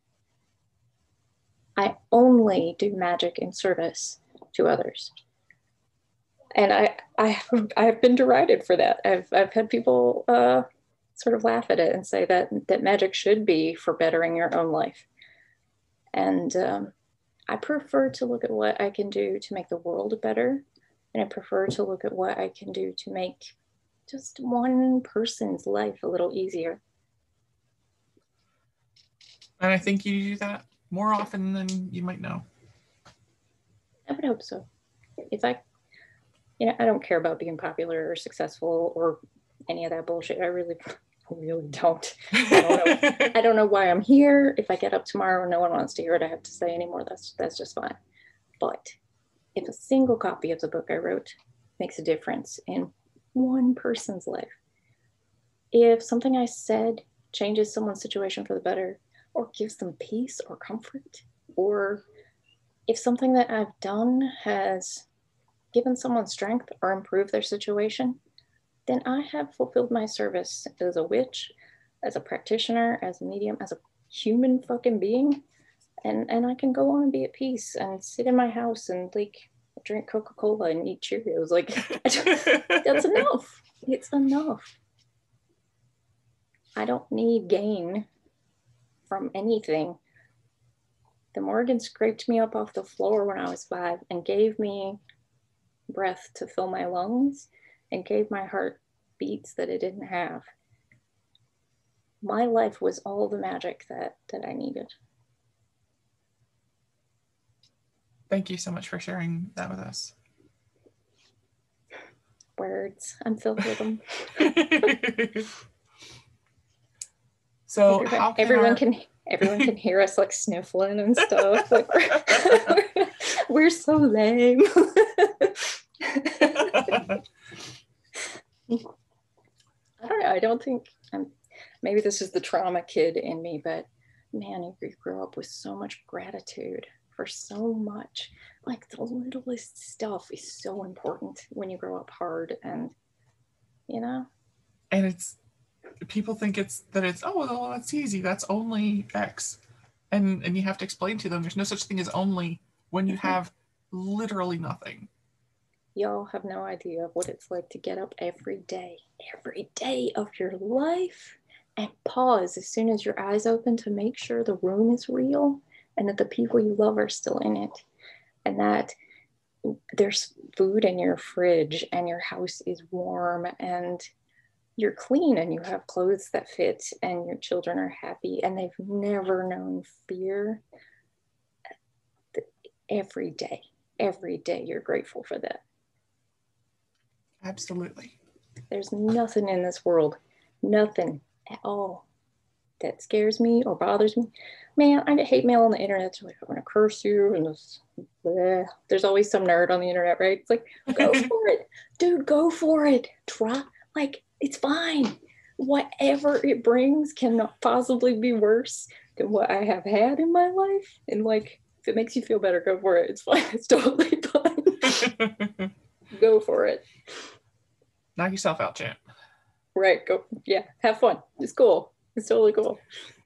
I only do magic in service to others. And I, I, have, I have been derided for that. I've, I've had people uh, sort of laugh at it and say that, that magic should be for bettering your own life. And um, I prefer to look at what I can do to make the world better. And I prefer to look at what I can do to make just one person's life a little easier. And I think you do that more often than you might know. I would hope so. If I, you know, I don't care about being popular or successful or any of that bullshit. I really, really don't. I don't know. I don't know why I'm here. If I get up tomorrow and no one wants to hear what I have to say anymore, that's that's just fine. But if a single copy of the book I wrote makes a difference in one person's life, if something I said changes someone's situation for the better, or gives them peace or comfort, or if something that I've done has given someone strength or improved their situation, then I have fulfilled my service as a witch, as a practitioner, as a medium, as a human fucking being. And, and I can go on and be at peace and sit in my house and like drink Coca-Cola and eat Cheerios. Like, that's enough. It's enough. I don't need gain from anything. The Morrigan scraped me up off the floor when I was five and gave me breath to fill my lungs and gave my heart beats that it didn't have. My life was all the magic that, that I needed. Thank you so much for sharing that with us. Words. I'm filled with them. So everyone, how can everyone our... can everyone can hear us like sniffling and stuff. Like we're, we're so lame. I don't know. I don't think, um, maybe this is the trauma kid in me, but man, you, you grow up with so much gratitude for so much. Like the littlest stuff is so important when you grow up hard, and you know. And it's people think it's that it's oh well that's easy. That's only X, and and you have to explain to them there's no such thing as only when you have literally nothing. Y'all have no idea what it's like to get up every day, every day of your life, and pause as soon as your eyes open to make sure the room is real and that the people you love are still in it, and that there's food in your fridge and your house is warm and you're clean and you have clothes that fit and your children are happy and they've never known fear. Every day, every day you're grateful for that. Absolutely. There's nothing in this world, nothing at all, that scares me or bothers me. Man, I get hate mail on the internet. It's like, I'm gonna curse you, and this, bleh. There's always some nerd on the internet, right? It's like, go for it, dude, go for it. Try, like, it's fine. Whatever it brings cannot possibly be worse than what I have had in my life. And like, if it makes you feel better, go for it. It's fine. It's totally fine. Go for it. Knock yourself out, champ. Right. Go. Yeah. Have fun. It's cool. It's totally cool.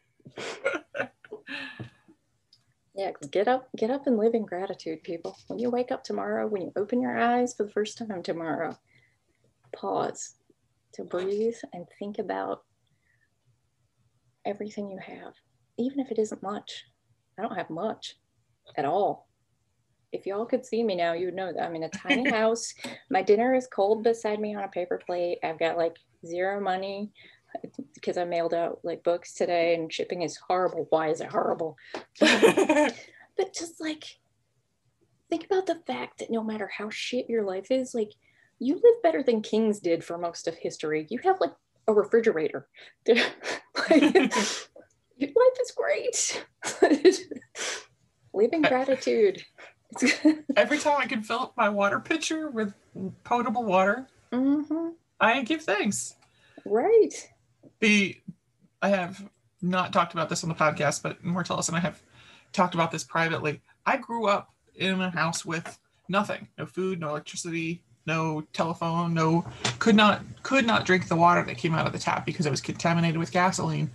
Yeah. Get up. Get up and live in gratitude, people. When you wake up tomorrow, when you open your eyes for the first time tomorrow, pause to breathe and think about everything you have, even if it isn't much. I don't have much at all. If y'all could see me now, you would know that I'm in a tiny house. My dinner is cold beside me on a paper plate. I've got like zero money because I mailed out like books today and shipping is horrible. Why is it horrible? But, but just like, think about the fact that no matter how shit your life is, like you live better than kings did for most of history. You have like a refrigerator. Like, your life is great. Live in gratitude. Every time I can fill up my water pitcher with potable water, mm-hmm. I give thanks. Right. The I have not talked about this on the podcast, but Mortellus and I have talked about this privately. I grew up in a house with nothing, no food, no electricity, no telephone, no could not could not drink the water that came out of the tap because it was contaminated with gasoline.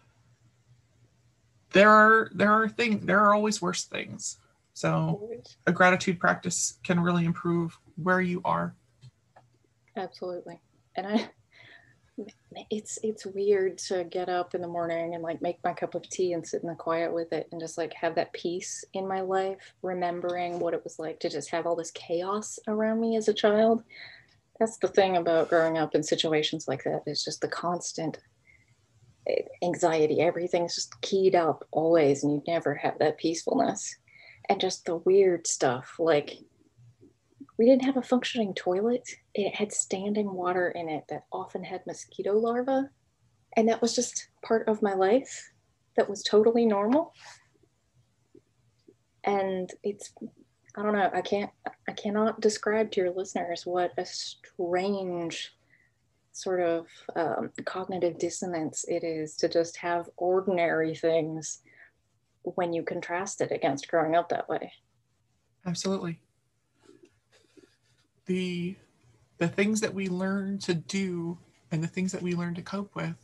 There are there are things there are always worse things. So a gratitude practice can really improve where you are. Absolutely. And I it's it's weird to get up in the morning and like make my cup of tea and sit in the quiet with it and just like have that peace in my life, remembering what it was like to just have all this chaos around me as a child. That's the thing about growing up in situations like that. It's just the constant anxiety. Everything's just keyed up always, and you never have that peacefulness. And just the weird stuff, like we didn't have a functioning toilet. It had standing water in it that often had mosquito larvae. And that was just part of my life that was totally normal. And it's, I don't know, I can't, I cannot describe to your listeners what a strange sort of um, cognitive dissonance it is to just have ordinary things when you contrast it against growing up that way. Absolutely. The the things that we learn to do and the things that we learn to cope with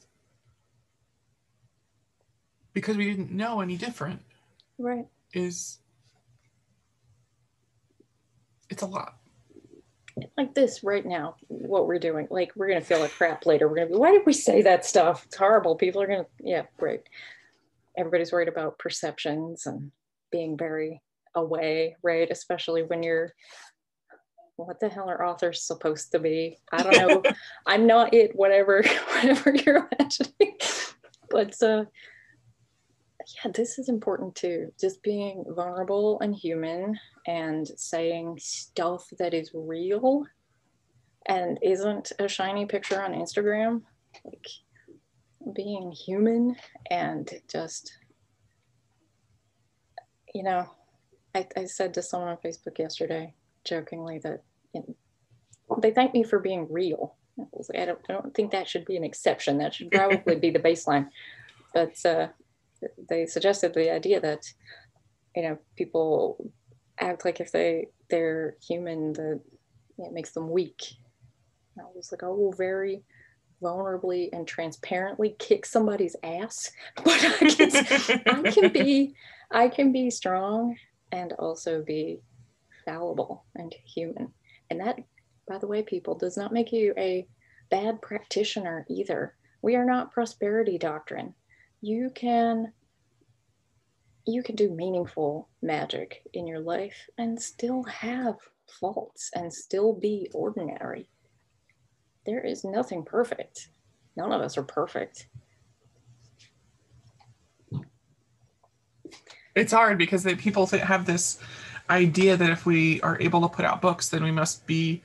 because we didn't know any different. Right. Is it's a lot. Like this right now, what we're doing, like we're gonna feel like crap later. We're gonna be, why did we say that stuff? It's horrible. People are gonna, yeah, great. Everybody's worried about perceptions and being very away, right? Especially when you're, what the hell are authors supposed to be? I don't know. I'm not it, whatever, whatever you're imagining. But uh, yeah, this is important too. Just being vulnerable and human and saying stuff that is real and isn't a shiny picture on Instagram. Like, being human and just, you know, I, I said to someone on Facebook yesterday, jokingly, that you know, they thank me for being real. I was like, I don't, I don't think that should be an exception. That should probably be the baseline. But uh, they suggested the idea that, you know, people act like if they they're human, that it makes them weak. And I was like, I will very vulnerably and transparently kick somebody's ass, but I can, I can be I can be strong and also be fallible and human. And that, by the way, people, does not make you a bad practitioner either. We are not prosperity doctrine. You can you can do meaningful magic in your life and still have faults and still be ordinary. There is nothing perfect. None of us are perfect. It's hard because they, people have this idea that if we are able to put out books, then we must be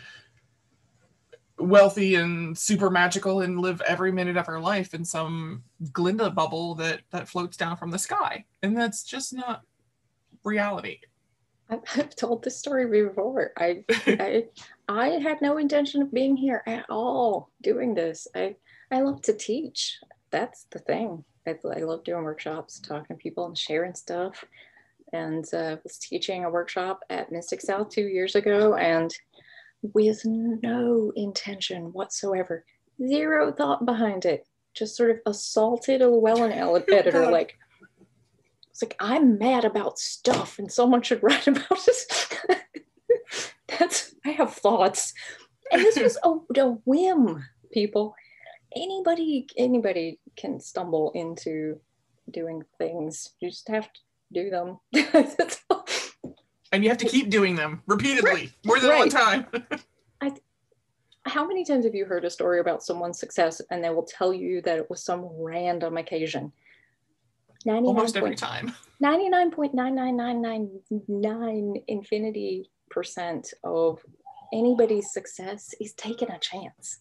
wealthy and super magical and live every minute of our life in some Glinda bubble that that floats down from the sky, and that's just not reality. I've told this story before. I, I I had no intention of being here at all doing this. I I love to teach. That's the thing. I, I love doing workshops, talking to people and sharing stuff. And uh, was teaching a workshop at Mystic South two years ago, and with no intention whatsoever, zero thought behind it, just sort of assaulted a Llewellyn editor, like, it's like, I'm mad about stuff and someone should write about it. That's, I have thoughts. And this was a, a whim, people. Anybody, anybody can stumble into doing things. You just have to do them. And you have to keep doing them repeatedly, right. more than right. one time. I, how many times have you heard a story about someone's success and they will tell you that it was some random occasion? Almost every time. ninety-nine point nine nine nine nine nine infinity percent of anybody's success is taking a chance.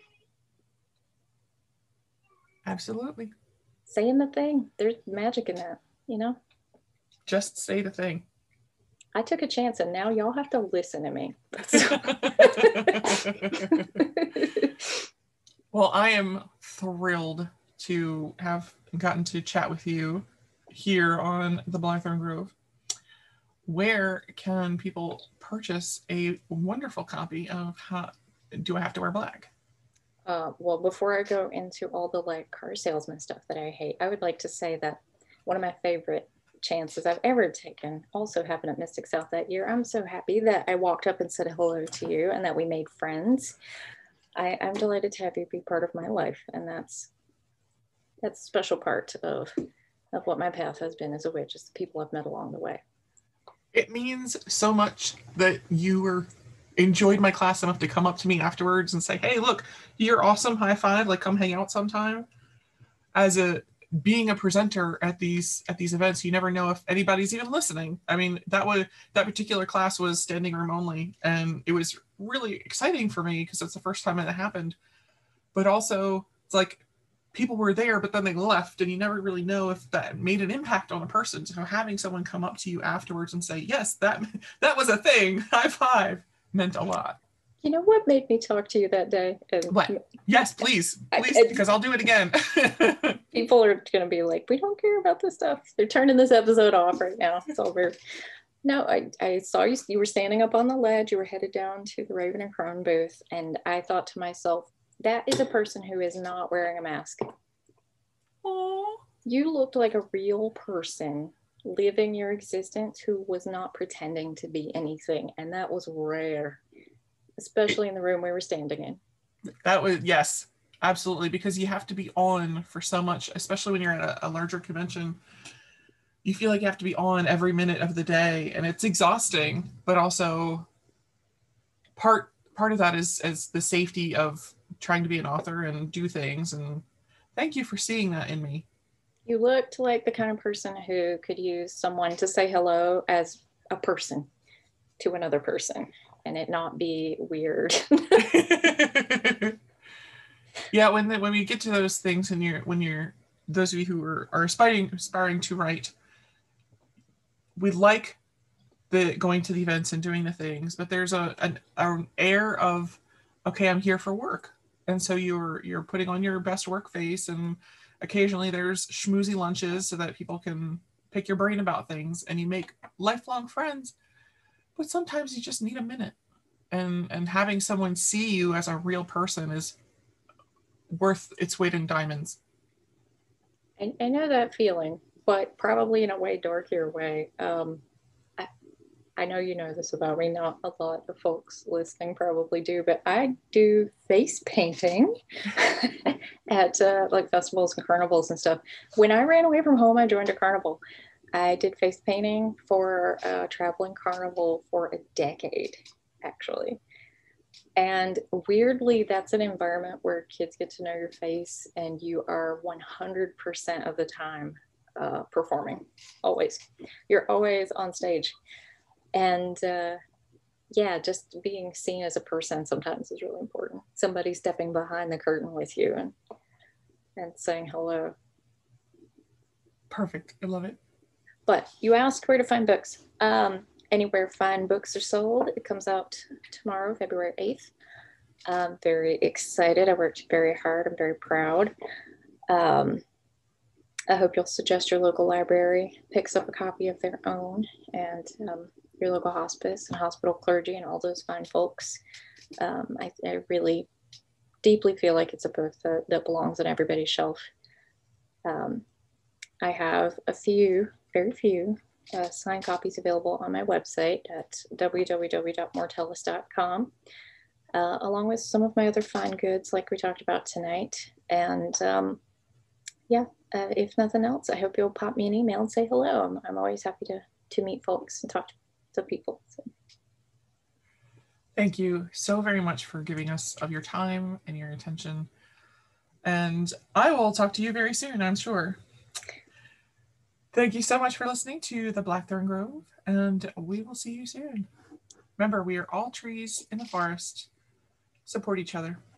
Absolutely. Saying the thing. There's magic in that, you know? Just say the thing. I took a chance and now y'all have to listen to me. Well, I am thrilled to have gotten to chat with you here on the Blackthorn Grove. Where can people purchase a wonderful copy of How Do I Have to Wear Black? Uh, well, before I go into all the like car salesman stuff that I hate, I would like to say that one of my favorite chances I've ever taken also happened at Mystic South that year. I'm so happy that I walked up and said hello to you and that we made friends. I, I'm delighted to have you be part of my life, and that's that's a special part of of what my path has been as a witch, is the people I've met along the way. It means so much that you were enjoyed my class enough to come up to me afterwards and say, hey, look, you're awesome, high five, like come hang out sometime. As a being a presenter at these at these events, you never know if anybody's even listening. I mean, that was that particular class was standing room only, and it was really exciting for me because it's the first time that it happened. But also, it's like people were there, but then they left, and you never really know if that made an impact on a person. So having someone come up to you afterwards and say, yes, that that was a thing, high five, meant a lot. You know what made me talk to you that day? And what? Yes, please, please, I, because I'll do it again. People are going to be like, we don't care about this stuff. They're turning this episode off right now. It's over. No, I, I saw you. You were standing up on the ledge. You were headed down to the Raven and Crone booth. And I thought to myself, that is a person who is not wearing a mask. Aww. You looked like a real person living your existence who was not pretending to be anything. And that was rare, especially in the room we were standing in. That was, yes, absolutely. Because you have to be on for so much, especially when you're at a, a larger convention. You feel like you have to be on every minute of the day, and it's exhausting, but also part part of that is, is the safety of trying to be an author and do things. And thank you for seeing that in me. You looked like the kind of person who could use someone to say hello as a person to another person and it not be weird. Yeah, when the, when we get to those things, and you're when you're those of you who are, are aspiring aspiring to write, we like the going to the events and doing the things, but there's a an, an air of okay, I'm here for work. And so you're you're putting on your best work face, and occasionally there's schmoozy lunches so that people can pick your brain about things, and you make lifelong friends. But sometimes you just need a minute. And and having someone see you as a real person is worth its weight in diamonds. I, I know that feeling, but probably in a way darker way. Um, I, I know you know this about me. Not a lot of folks listening probably do, but I do face painting at uh, like festivals and carnivals and stuff. When I ran away from home, I joined a carnival. I did face painting for a traveling carnival for a decade, actually. And weirdly, that's an environment where kids get to know your face and you are one hundred percent of the time uh, performing, always. You're always on stage. And uh, yeah, just being seen as a person sometimes is really important. Somebody stepping behind the curtain with you and, and saying hello. Perfect. I love it. But you asked where to find books. Um, anywhere fine books are sold. It comes out tomorrow, February eighth. I'm very excited. I worked very hard. I'm very proud. Um, I hope you'll suggest your local library picks up a copy of their own, and um, your local hospice and hospital clergy and all those fine folks. Um, I, I really deeply feel like it's a book that, that belongs on everybody's shelf. Um, I have a few, very few, uh, signed copies available on my website at w w w dot mortellus dot com. Uh, along with some of my other fine goods like we talked about tonight. And um, yeah, uh, if nothing else, I hope you'll pop me an email and say hello. I'm, I'm always happy to, to meet folks and talk to, to people. So. Thank you so very much for giving us of your time and your attention. And I will talk to you very soon, I'm sure. Thank you so much for listening to the Blackthorn Grove, and we will see you soon. Remember, we are all trees in the forest. Support each other.